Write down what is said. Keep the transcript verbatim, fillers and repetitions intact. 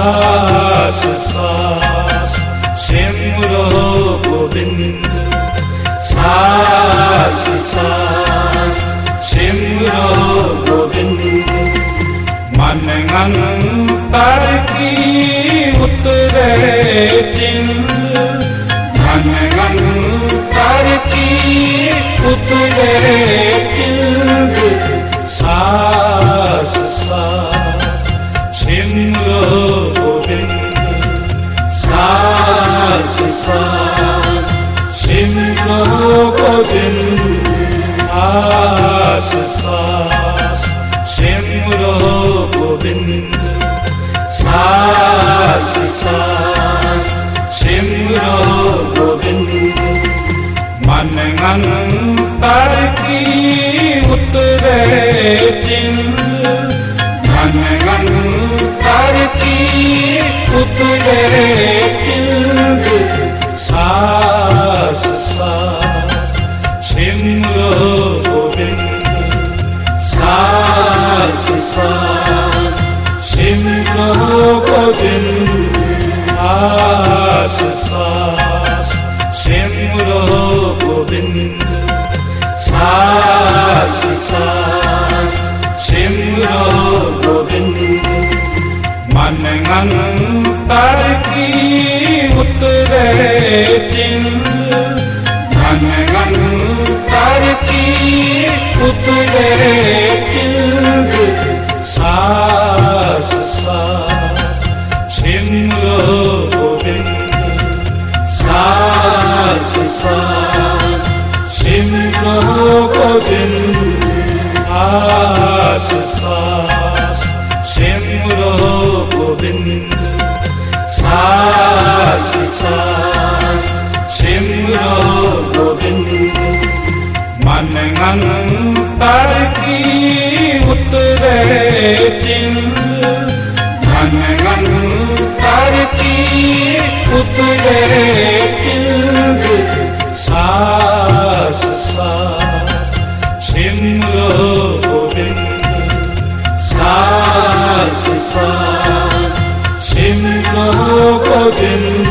सास सास सिमरो गोविंद, सास सास सिमरो गोविंद। मन अंतर की उतरे दिल, मन अंतर की उतरे दिल। सास सास सिमरो गोविंद, सास सास सिमरो गोविंद। सास सास सिमरो गोविंद, सास सास सिमरो गोविंद। मन अंतर की उतरे दिल, मन अंतर की उतरे दिल। सास सास सिमरो गोविंद, सास सास सिमरो गोविंद। सास सास सिमरो गोविंद, सास सास सिमरो गोविंद। मन अंतर की उतरे दिल, मन अंतर की उतरे दिल। सास सास सिमरो गोविंद, सास सास सिमरो गोविंद। सास सास सिमरो गोविंद, सास सास सिमरो गोविंद। मन अंतर की उतरे दिल, मन अंतर की उतरे दिल। सास सास सिमरो गोविंद, सास सास सिमरो गोविंद।